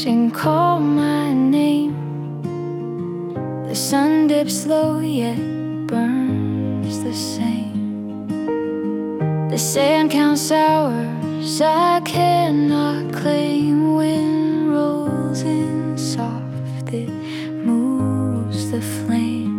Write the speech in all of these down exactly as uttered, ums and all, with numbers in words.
ocean call my name. The sun dips low yet burns the same. The sand counts hours I cannot claim. Wind rolls in soft, it moves the flame.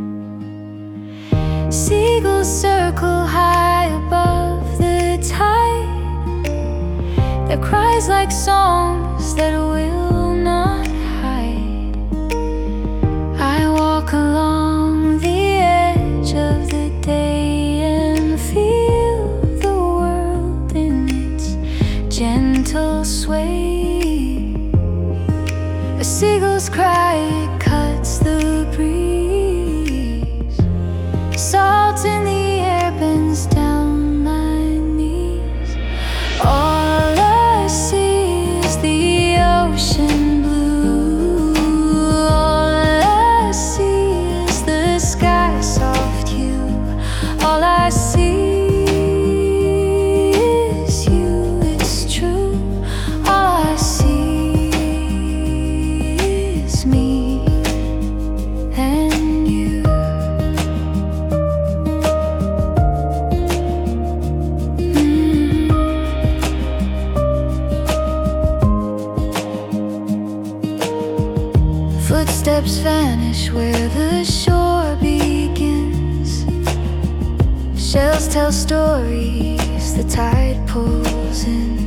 Seagulls circle high above the tide. Their cries like songs that will not hide. I walk along the edge of the day and feel the world in its gentle sway. A seagull's cry, it cuts the breeze. Salt in the air bends down my knees. All I see is the ocean blue. All I see is the sky soft hue. All I see is you, it's true. All I see is me and you. Footsteps vanish where the shore begins. Shells tell stories, the tide pulls in.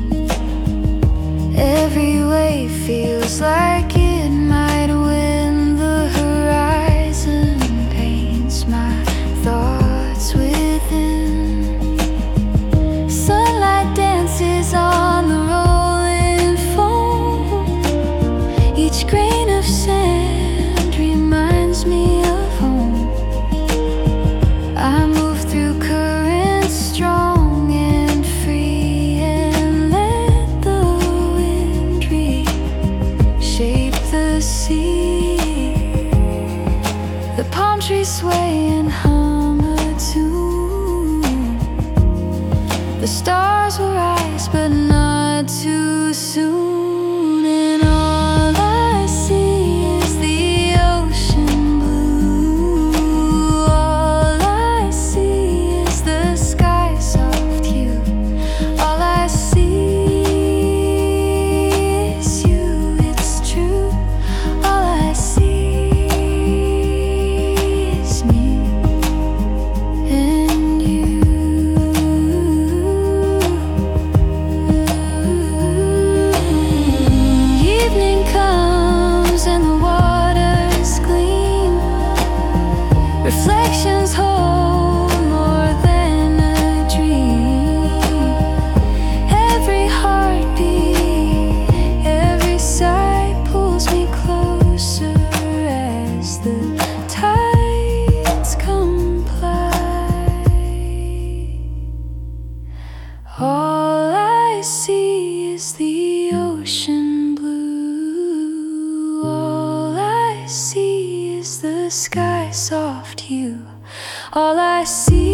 Every wave feels like it might win. The horizon paints my thoughts within. Sunlight dances on the rolling foam. Each grain of sand reminds me of home. I move through currents strong and free, and let the wind reshape the sea. The palm trees sway and hum a tune. The stars will rise, but not too soon. And all I see is the ocean blue. All I see is the sky soft hue. All I see is you, it's true. All I see is me and you. Evening comes and the waters gleam. Reflections hold more than a dream. Every heartbeat, every sigh pulls me closer as the tides comply. All I see is the ocean blue. All I see is the sky soft hue. All I see